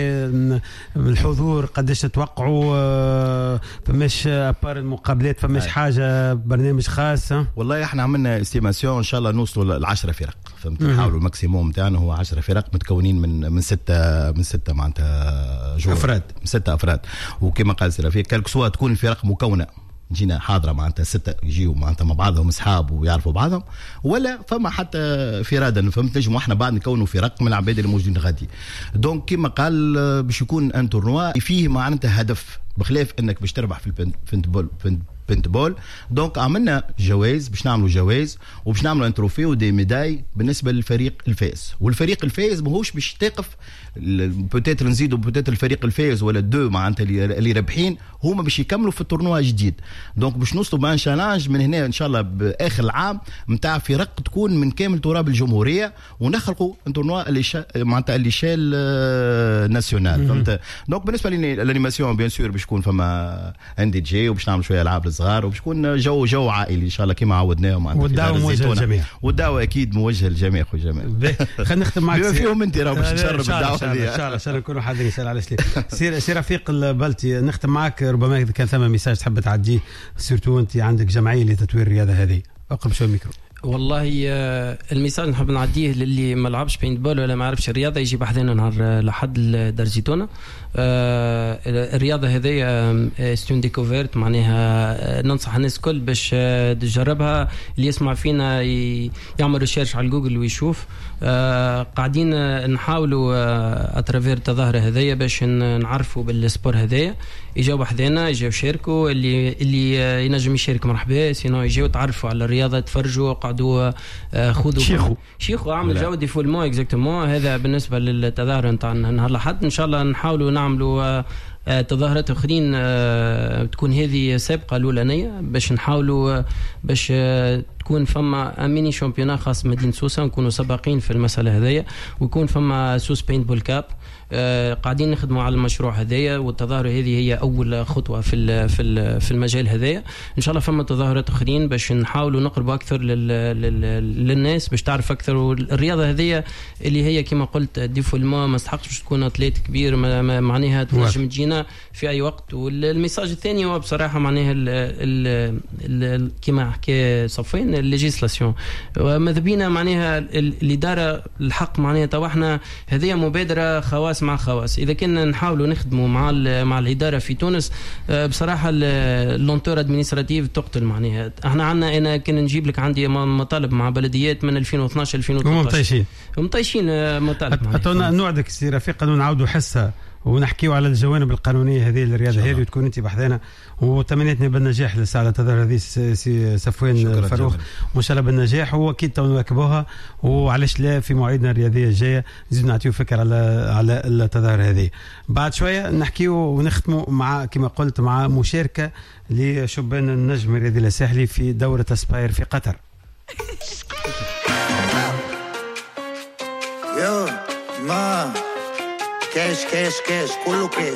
Speaker 1: الحضور قداش تتوقعوا؟ فماش ابار المقابلات فماش حاجه برنامج خاص؟
Speaker 4: والله احنا عملنا استيماسيون ان شاء الله نوصلوا ل عشرة فرق فهمت. نحاولوا الماكسيموم نتاعنا هو عشرة فرق متكونين من من ستة من ستة معناتها جوار
Speaker 1: افراد
Speaker 4: من ستة افراد. وكما قال سي رفيق كالك سوا تكون الفرق مكونه جينا حاضره معناتها ستة يجيو معناتها مع بعضهم اصحاب ويعرفوا بعضهم، ولا فما حتى فرادا فهمت نجموا احنا بعد نكونوا فرق من العباد اللي موجودين غادي. دونك كما قال باش يكون ان تورنوا فيه معناتها هدف بخلاف انك باش تربح في البنتبول بنتبول. دونك عملنا جوائز باش نعملوا جوائز وباش نعملوا ان تروفي ودي ميداي بالنسبه للفريق الفائز. والفريق الفائز ماهوش باش تقف بوتيتر نزيدوا بوتيتر الفريق الفائز ولا دو معناتها اللي رابحين هما باش يكملوا في التورنوا جديد. دونك باش نوصلوا بان شالنج من هنا ان شاء الله باخر العام نتاع فرق تكون من كامل تراب الجمهوريه ونخلقوا تورنوا اللي شا... معناتها اللي شال ناسيونال فهمت. دونك بالنسبه للانيماسيون بيان سور باش يكون فما ان دي جي وباش نعملوا شويه العاب صغار وباش يكون جو جو عائلي ان شاء الله كما عودناهم.
Speaker 1: والدعوه موجهه للجميع
Speaker 4: والدعوه اكيد موجهه للجميع خويا جمال.
Speaker 1: خلينا نختم معك
Speaker 4: فيهم انت راه باش تشرب الدعوه
Speaker 1: ان شاء الله عشان نكونوا حاضرين يسال على شلي. سير سي رفيق البلتي نختم معك ربما كان ثم ميساج تحب تعديه سيرتو انت عندك جمعيه لتطوير الرياضه هذه. اقرب شويه الميكرو.
Speaker 15: والله المثال نحب نعديه للي ما لعبش بينت بول ولا ما عرفش الرياضه يجي بحذنا نهار لحد درجتونا. الرياضه هذه ستون ديكوفيرت معناها ننصح الناس الكل باش تجربها. اللي يسمع فينا يعمل ريشيرش على جوجل ويشوف. قاعدين نحاولوا اترافير التظاهره هذيا باش نعرفوا بالسبور هذايا. يجاو بحذنا يجاو يشاركوا اللي اللي ينجم يشارك مرحبا سينو يجاو تعرفوا على الرياضه تفرجوا قعدوا خذوا
Speaker 1: شيخوا
Speaker 15: شيخوا عمل جو ديفولمون اكزاكتومون. هذا بالنسبه للتظاهره نتاع نهار الاحد. ان شاء الله نحاولوا نعملوا تظاهرات اخرين تكون هذه سابقه الاولانيه باش نحاولوا باش تكون فما ميني شامبيونا خاص مدينه سوسه ونكونوا سباقين في المساله هذيا ويكون فما سوس بينت بول كاب. قاعدين نخدموا على المشروع هذايا والتظاهره هذه هي اول خطوه في في في المجال هذايا. ان شاء الله فما تظاهرات اخرين باش نحاولوا نقربوا اكثر للناس باش تعرف اكثر. الرياضه هذه اللي هي كما قلت ديفولمون ما تستحقش باش تكون اتليت كبير معناها تنجم تجينا في اي وقت. والميساج الثاني هو بصراحه معناها كما حكى صفين الليجيسلاسيون. ماذا بينا معناها الاداره الحق معناها تو احنا هذه مبادره خواص مع خواص. اذا كنا نحاولوا نخدموا مع مع الاداره في تونس بصراحه اللونتور ادمينستراتيف تقتل معناها. احنا عندنا انا كنا نجيب لك عندي مطالب مع بلديات من ألفين واثناش ألفين وثلاثة عشر
Speaker 1: ممتايشين
Speaker 15: ممتايشين مطالب
Speaker 1: معناها. نوعدك سي رفيق قانون نعاودوا حصه ونحكيوا على الجوانب القانونيه هذه الرياضه هذه وتكون انت بحذانا وتمنيتني بالنجاح لساعه تظهر هذه سي صفوان فاروق وان شاء الله بالنجاح. واكيد تو نواكبوها وعلاش لا في مواعيدنا الرياضيه الجايه نزيد نعطيو فكره على على التظاهر هذه. بعد شويه نحكيوا ونختموا مع كما قلت مع مشاركه لشبان النجم الرياضي الساحلي في دوره اسباير في قطر.
Speaker 16: يو ما كاش كاش كاش كله كاش.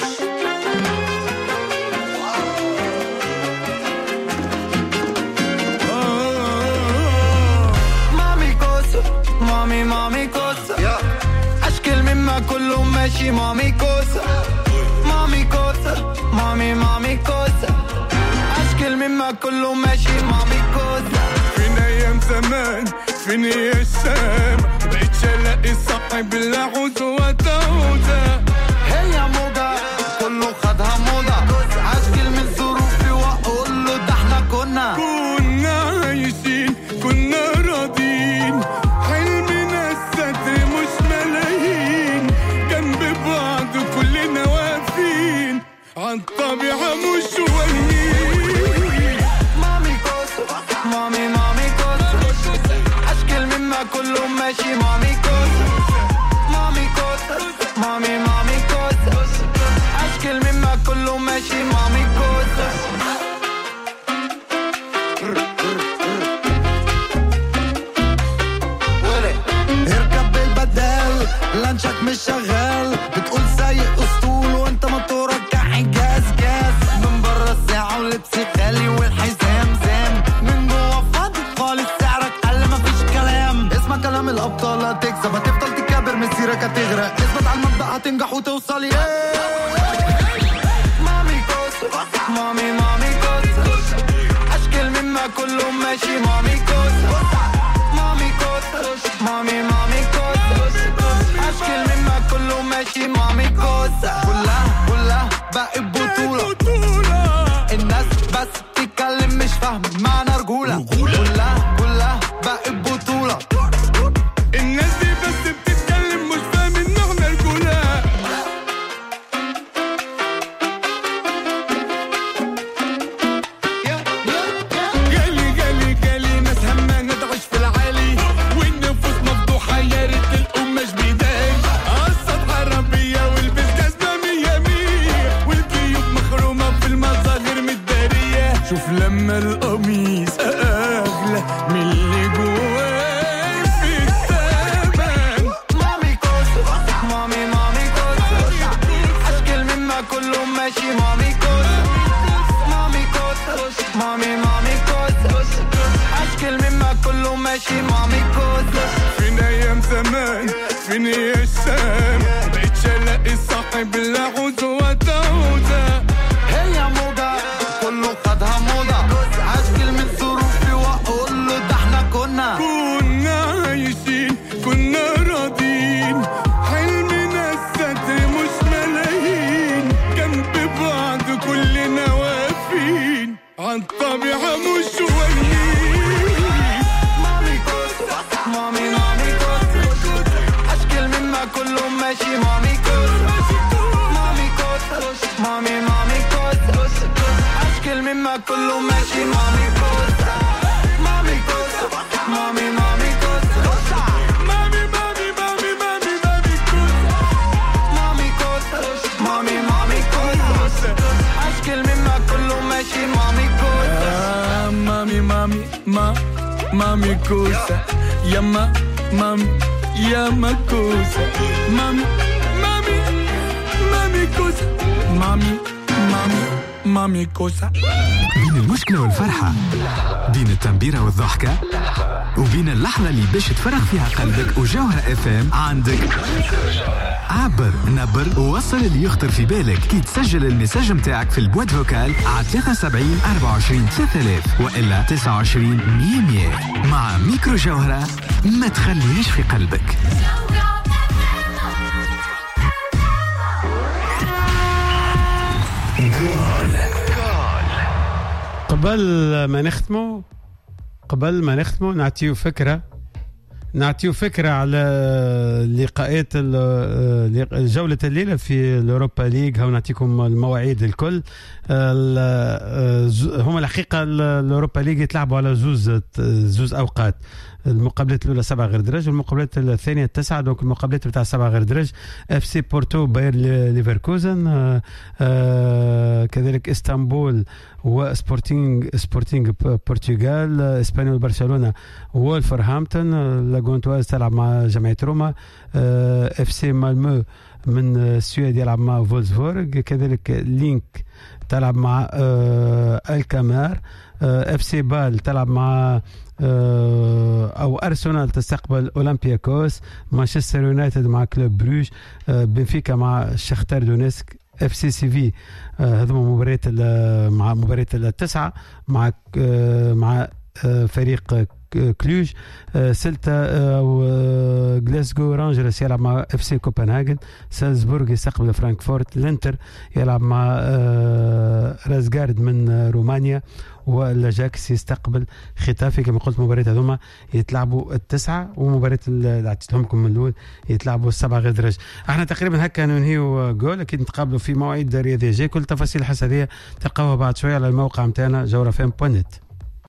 Speaker 14: مامي كوسة مامي مامي كوسة أشكال مما كله ماشي مامي كوسة مامي كوسة مامي مامي كوسة أشكال مما كله ماشي مامي كوسة.
Speaker 12: فين أيام زمان فين الشام بقيت الاقي صاحب العوز وتعوزة
Speaker 14: هي موضة كله خدها موضة عشكل من ظروفي واقول له ده احنا كنا
Speaker 12: كنا عايشين كنا راضين حلمنا الستر مش ملايين جنب بعض كلنا واقفين عالطبيعة مش واهيين.
Speaker 14: مامي كوسة مامي مامي كوسة أشكال مما كله ماشي مامي كوسة مامي كوسة مامي مامي كوسة أشكال مما كله ماشي مامي كوسة.
Speaker 16: اركب بالبدال لانشك مش شغال بتقول سايق اسطول وانت موتورك كحجاز جاز من برا الساعة ولبسي غالي والحزام زام من جوا فاضي خالص سعرك قل مفيش كلام. اسمع كلام الابطال هتكسب هتفضل تكابر مسيرك هتغرق اثبت على المبدأ هتنجح وتوصل يا
Speaker 14: مامي كوسة مامي مامي كوسة أشكال مما كله ماشي مامي كوسة مامي كوسة مامي مامي كوسة أشكال مما كله ماشي مامي كوسة. كلها كلها بقت بطولة الناس بس تتكلم مش فاهم معنى رجولة كلها كلها بقت بطولة
Speaker 12: الناس دي بس بتتكلم مش فاهم ان احنا رجولة. جالي جالي جالي ناس همانة تعيش في العالي والنفوس مفضوحة يا ريت القماش بيداي قصة عربية والبس جزمة مية مية والجيوب مخرومة في المظاهر متدارية. شوف لما القميص أغلى من اللي جواي في الثمن.
Speaker 14: مامي كوسة مامي مامي كوسة أشكال مما كله ماشي مامي كوسة مامي كوسة مامي مامي كوسة أشكال مما كله ماشي مامي كوسة.
Speaker 12: فين أيام زمان فين الشام بقيتش ألاقي صاحب العوز وتعوزة
Speaker 14: هي موضة كله خدها موضة عشكل من ظروفي واقول له ده احنا كنا
Speaker 12: كنا عايشين كنا راضين حلمنا الستر مش ملايين جنب بعض كلنا واقفين عالطبيعة مش واهيين.
Speaker 14: مامي كوسة مامي مامي كوسة أشكال مما كله ماشي مامي كوسة مامي كوسة مامي مامي كوسة أشكال مما كله ماشي مامي كوسة مامي كوسة مامي مامي كوسة
Speaker 12: مامي مامي مامي مامي مامي كوسة
Speaker 14: مامي كوسة مامي مامي كوسة أشكال مما كله ماشي مامي كوسة.
Speaker 12: مامي مامي ما مامي كوسة يا ما مامي يا ما كوسة مامي مامي مامي كوسة مامي مامي مامي كوسة.
Speaker 17: بين المشكلة والفرحة بين التنبيرة والضحكة وبين اللحظة اللي باش تفرغ فيها قلبك وجوهرة اف ام عندك عبر نبر ووصل اللي يخطر في بالك كي تسجل المساج متاعك في البواد فوكال على ثلاثة وسبعين أربعة وعشرين ثلاثة آلاف وإلا تسعة وعشرين مية مية. مع ميكرو جوهرة ما تخليهاش في قلبك.
Speaker 1: قبل ما نختمه قبل ما نختمه نعطيه فكرة نعطيه فكرة على لقاءات جولة الليلة في الأوروبا ليج. هاو نعطيكم المواعيد الكل. هم الحقيقة الأوروبا ليج يتلعبوا على زوز زوز أوقات. المقابلات الأولى سبعة غير درج والمقابلات الثانية تسعة. دونك المقابلات بتاع سبعة غير درج اف سي بورتو باير ليفركوزن آه آه كذلك اسطنبول وسبورتينغ سبورتينغ برتغال اسبانيول برشلونة وولفرهامبتون. لاغونتواز تلعب مع جمعية روما. آه اف سي مالمو من السويد يلعب مع فولسفورغ. كذلك لينك تلعب مع آه الكامار. آه اف سي بال تلعب مع او ارسنال تستقبل اولمبياكوس. مانشستر يونايتد مع كلوب بروج. بنفيكا مع شختار دونيسك. اف سي سي في هذوما مباريات مع مباريات التسعه مع مع فريق كلوج. سلتا وغلاسكو رانجرز يلعب مع اف سي كوبنهاجن. سالزبورغ يستقبل فرانكفورت. لينتر يلعب مع رازغارد من رومانيا. والأجاكس يستقبل ختافي. كما قلت مباريات هذوما يتلعبوا التسعة ومباريات اللي عطيتهم لكم من الأول يتلعبوا السبعة غير درجة. احنا تقريبا هكا ننهيو جول. أكيد نتقابلوا في مواعيد رياضية جاي. كل تفاصيل الحسابية تلقاوها بعد شوية على الموقع متاعنا جوهرة فام دوت نت.